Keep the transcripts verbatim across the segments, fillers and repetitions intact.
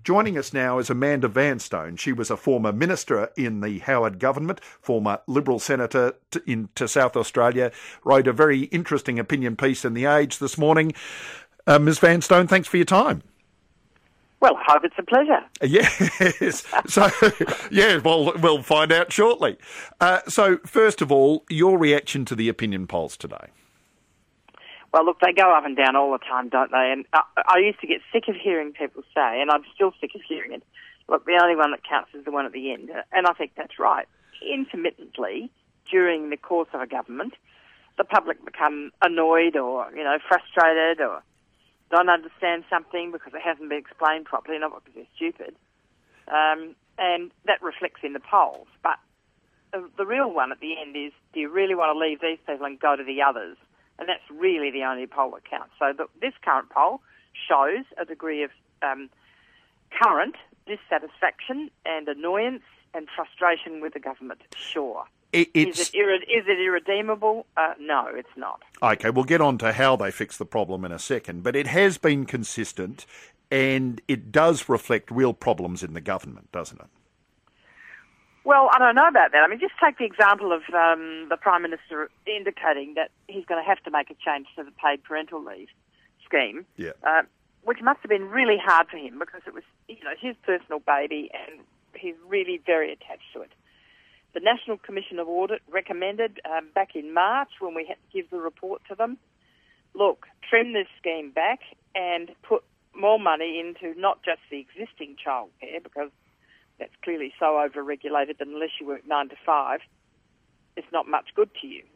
Joining us now is Amanda Vanstone. She was a former minister in the Howard government, former Liberal senator to, in, to South Australia, wrote a very interesting opinion piece in The Age this morning. Uh, Miz Vanstone, thanks for your time. Well, I hope it's a pleasure. Yes. So, yeah, well, we'll find out shortly. Uh, so, first of all, your reaction to the opinion polls today? Well, look, they go up and down all the time, don't they? And I, I used to get sick of hearing people say, and I'm still sick of hearing it, look, the only one that counts is the one at the end. And I think that's right. Intermittently, during the course of a government, the public become annoyed or, you know, frustrated or don't understand something because it hasn't been explained properly, not because they're stupid. Um, and that reflects in the polls. But the, the real one at the end is, do you really want to leave these people and go to the others? And that's really the only poll that counts. So the, this current poll shows a degree of um, current dissatisfaction and annoyance and frustration with the government, sure. It, it's, is, it irre- is it irredeemable? Uh, no, it's not. OK, we'll get on to how they fix the problem in a second, but it has been consistent and it does reflect real problems in the government, doesn't it? Well, I don't know about that. I mean, just take the example of um, the Prime Minister indicating that he's going to have to make a change to the paid parental leave scheme, yeah. uh, which must have been really hard for him because it was, you know, his personal baby and he's really very attached to it. The National Commission of Audit recommended um, back in March when we had to give the report to them, look, trim this scheme back and put more money into not just the existing childcare because that's clearly so over-regulated that unless you work nine to five, it's not much good to you.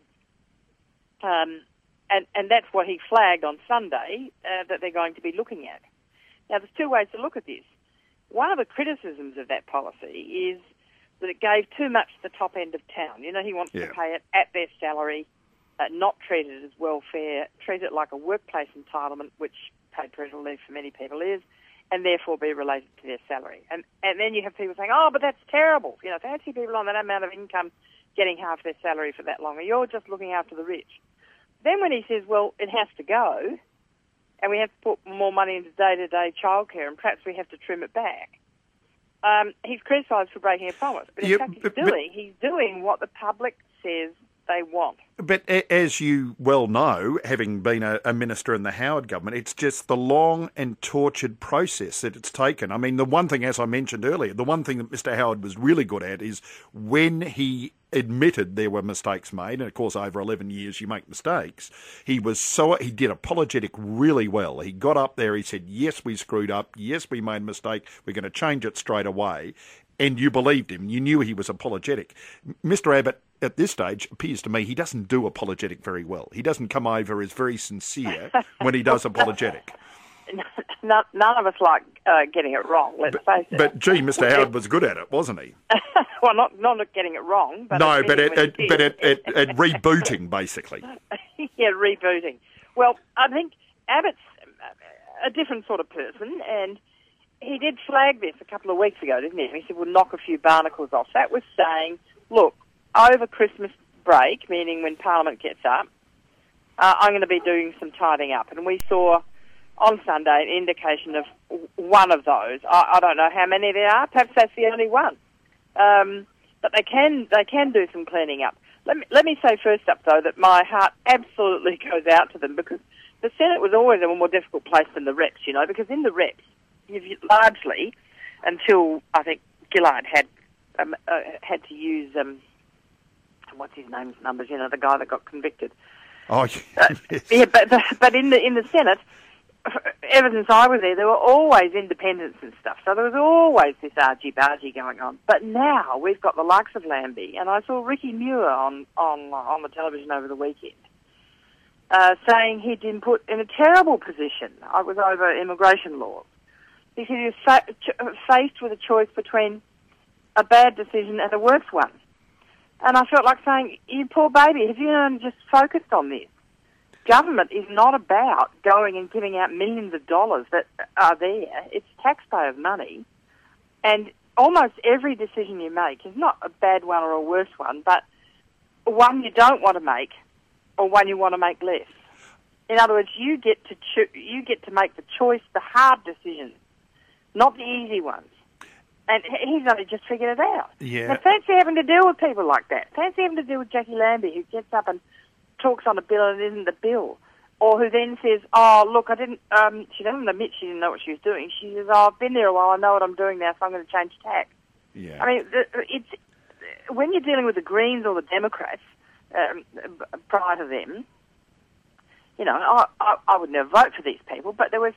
Um, and, and that's what he flagged on Sunday uh, that they're going to be looking at. Now, there's two ways to look at this. One of the criticisms of that policy is that it gave too much to the top end of town. You know, he wants yeah. to pay it at their salary, uh, not treat it as welfare, treat it like a workplace entitlement, which paid parental leave for many people is, and therefore be related to their salary. And and then you have people saying, oh, but that's terrible. You know, fancy people on that amount of income getting half their salary for that long. Or you're just looking after the rich. Then when he says, well, it has to go, and we have to put more money into day-to-day childcare, and perhaps we have to trim it back, um, he's criticised for breaking a promise. But in yep, fact, he's but, doing, he's doing what the public says they want. But as you well know, having been a, a minister in the Howard government, it's just the long and tortured process that it's taken. I mean, the one thing, as I mentioned earlier, the one thing that Mister Howard was really good at is when he admitted there were mistakes made, and of course over eleven years you make mistakes, he was so, he did apologetic really well. He got up there, he said, yes, we screwed up, yes, we made a mistake, we're going to change it straight away. And you believed him. You knew he was apologetic. Mister Abbott, at this stage, appears to me he doesn't do apologetic very well. He doesn't come over as very sincere when he does apologetic. None, none of us like uh, getting it wrong, let's but, face it. But, gee, Mister Howard was good at it, wasn't he? Well, not not at getting it wrong. But no, but at, at, but at, at, at rebooting, basically. Yeah, rebooting. Well, I think Abbott's a different sort of person, and he did flag this a couple of weeks ago, didn't he? He said, we'll knock a few barnacles off. That was saying, look, over Christmas break, meaning when Parliament gets up, uh, I'm going to be doing some tidying up. And we saw on Sunday an indication of one of those. I, I don't know how many there are. Perhaps that's the only one. Um, but they can they can do some cleaning up. Let me, let me say first up, though, that my heart absolutely goes out to them because the Senate was always a more difficult place than the reps, you know, because in the reps, you've largely, until I think Gillard had um, uh, had to use, um, what's his name's numbers, you know, the guy that got convicted. Oh, yes. uh, yeah, but but in the in the Senate, ever since I was there, there were always independents and stuff. So there was always this argy-bargy going on. But now we've got the likes of Lambie, and I saw Ricky Muir on on on the television over the weekend uh, saying he'd been put in a terrible position. I was over immigration laws. He said he was fa- ch- faced with a choice between a bad decision and a worse one. And I felt like saying, you poor baby, have you only just focused on this? Government is not about going and giving out millions of dollars that are there. It's taxpayers' money. And almost every decision you make is not a bad one or a worse one, but one you don't want to make or one you want to make less. In other words, you get to cho- you get to make the choice, the hard decision not the easy ones. And he's only just figured it out. Yeah. Now, fancy having to deal with people like that. Fancy having to deal with Jackie Lambie, who gets up and talks on a bill and it isn't the bill. Or who then says, oh, look, I didn't, um, she doesn't admit she didn't know what she was doing. She says, oh, I've been there a while, I know what I'm doing now, so I'm going to change tack. Yeah. I mean, it's, when you're dealing with the Greens or the Democrats, um, prior to them, you know, I, I, I would never vote for these people, but there was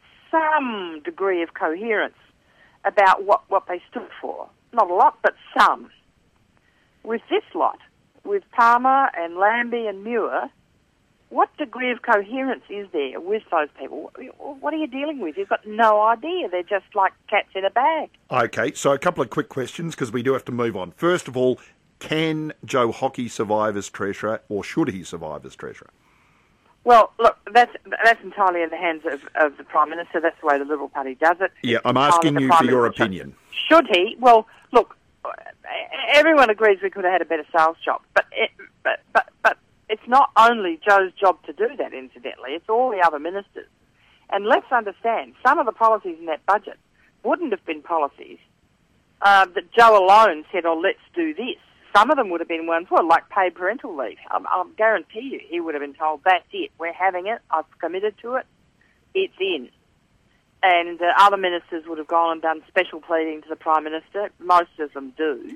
some degree of coherence about what, what they stood for. Not a lot, but some. With this lot, with Palmer and Lambie and Muir, what degree of coherence is there with those people? What are you dealing with? You've got no idea. They're just like cats in a bag. Okay, so a couple of quick questions because we do have to move on. First of all, can Joe Hockey survive as Treasurer, or should he survive as Treasurer? Well, look, that's that's entirely in the hands of, of the Prime Minister. That's the way the Liberal Party does it. Yeah, I'm asking you for your opinion. Should he? Well, look, everyone agrees we could have had a better sales job, but it, but but but it's not only Joe's job to do that. Incidentally, it's all the other ministers. And let's understand, some of the policies in that budget wouldn't have been policies uh, that Joe alone said, "Oh, let's do this." Some of them would have been ones, well, like paid parental leave. Um, I'll guarantee you he would have been told, that's it, we're having it, I've committed to it, it's in. And uh, other ministers would have gone and done special pleading to the Prime Minister. Most of them do.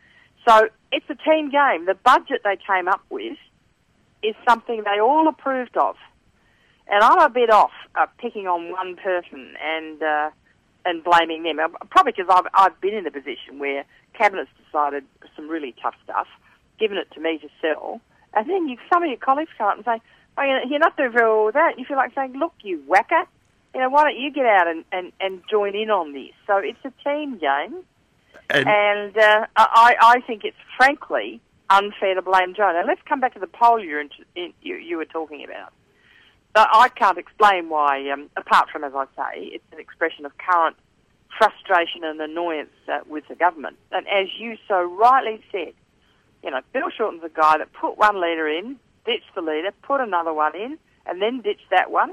So it's a team game. The budget they came up with is something they all approved of. And I'm a bit off uh, picking on one person and uh, and blaming them. Probably because I've, I've been in a position where Cabinet's decided some really tough stuff, given it to me to sell, and then you, some of your colleagues come up and say, oh, you're not doing very well with that. You feel like saying, look, you whacker, you know, why don't you get out and, and, and join in on this? So it's a team game, and, and uh, I, I think it's frankly unfair to blame Joe. Now, let's come back to the poll you're in, in, you, you were talking about. I can't explain why, um, apart from, as I say, it's an expression of current frustration and annoyance uh, with the government. And as you so rightly said, you know, Bill Shorten's a guy that put one leader in, ditched the leader, put another one in, and then ditched that one,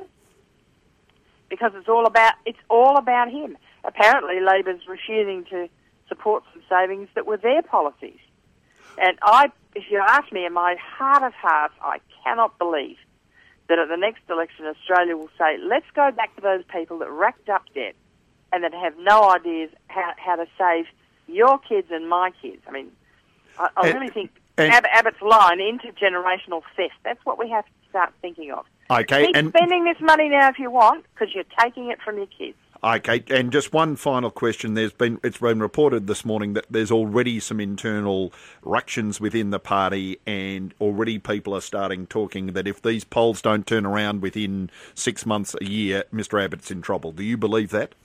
because it's all about it's all about him. Apparently, Labor's refusing to support some savings that were their policies. And I, if you ask me in my heart of hearts, I cannot believe that at the next election, Australia will say, let's go back to those people that racked up debt and that have no ideas how, how to save your kids and my kids. I mean, I, I and, really think and, Ab- Abbott's line, intergenerational theft, that's what we have to start thinking of. Okay, Keep and spending this money now if you want, because you're taking it from your kids. Okay, and just one final question. There's been it's been reported this morning that there's already some internal ructions within the party, and already people are starting talking that if these polls don't turn around within six months, a year, Mister Abbott's in trouble. Do you believe that?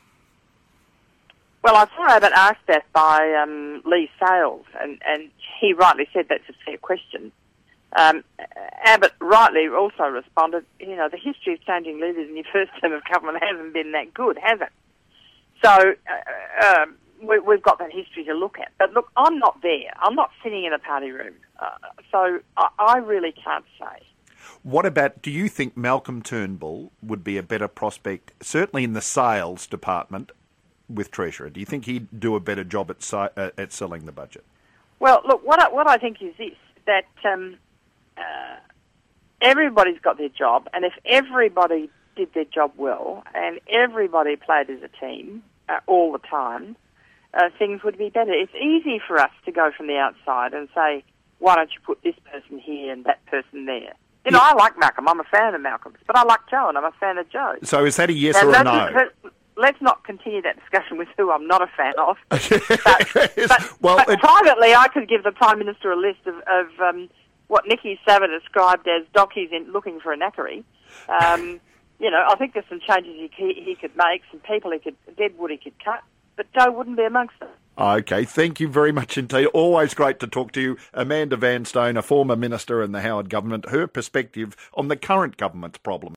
Well, I saw Abbott asked that by um, Lee Sales, and, and he rightly said that's a fair question. Um, Abbott rightly also responded, you know, the history of changing leaders in your first term of government hasn't been that good, has it? So uh, um, we, we've got that history to look at. But look, I'm not there. I'm not sitting in a party room. Uh, so I, I really can't say. What about, do you think Malcolm Turnbull would be a better prospect, certainly in the sales department with Treasurer? Do you think he'd do a better job at, si- uh, at selling the budget? Well, look, what I, what I think is this, that... Um, Uh, everybody's got their job, and if everybody did their job well and everybody played as a team uh, all the time, uh, things would be better. It's easy for us to go from the outside and say, why don't you put this person here and that person there? You know, I like Malcolm. I'm a fan of Malcolm's, but I like Joe and I'm a fan of Joe. So is that a yes now, or a no? Let's, let's not continue that discussion with who I'm not a fan of. but but, well, but it... privately, I could give the Prime Minister a list of... of um, what Nikki Savard described as dockies in looking for a knackery. Um, you know, I think there's some changes he, he could make, some people he could, deadwood he could cut, but Joe wouldn't be amongst them. Okay, thank you very much indeed. Always great to talk to you. Amanda Vanstone, a former minister in the Howard government, her perspective on the current government's problems.